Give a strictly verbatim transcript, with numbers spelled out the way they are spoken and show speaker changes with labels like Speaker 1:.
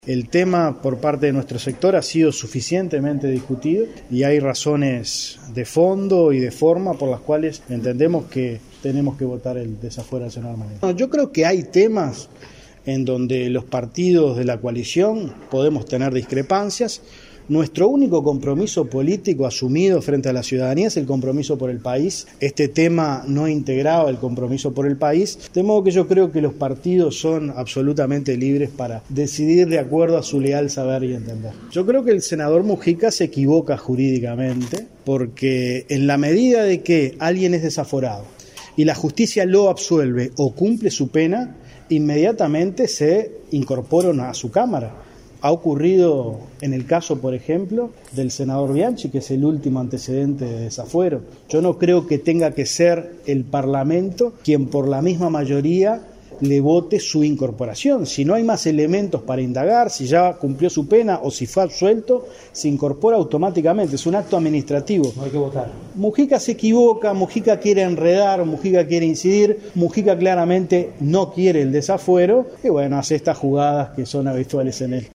Speaker 1: El tema por parte de nuestro sector ha sido suficientemente discutido y hay razones de fondo y de forma por las cuales entendemos que tenemos que votar el desafuero del senador Maneiro. Yo creo que hay temas en donde los partidos de la coalición podemos tener discrepancias. Nuestro único compromiso político asumido frente a la ciudadanía es el compromiso por el país. Este tema no integraba el compromiso por el país, de modo que yo creo que los partidos son absolutamente libres para decidir de acuerdo a su leal saber y entender. Yo creo que el senador Mujica se equivoca jurídicamente, porque en la medida de que alguien es desaforado y la justicia lo absuelve o cumple su pena, inmediatamente se incorpora a su Cámara. Ha ocurrido en el caso, por ejemplo, del senador Bianchi, que es el último antecedente de desafuero. Yo no creo que tenga que ser el Parlamento quien por la misma mayoría le vote su incorporación. Si no hay más elementos para indagar, si ya cumplió su pena o si fue absuelto, se incorpora automáticamente. Es un acto administrativo.
Speaker 2: No hay que votar.
Speaker 1: Mujica se equivoca, Mujica quiere enredar, Mujica quiere incidir, Mujica claramente no quiere el desafuero y bueno, hace estas jugadas que son habituales en él.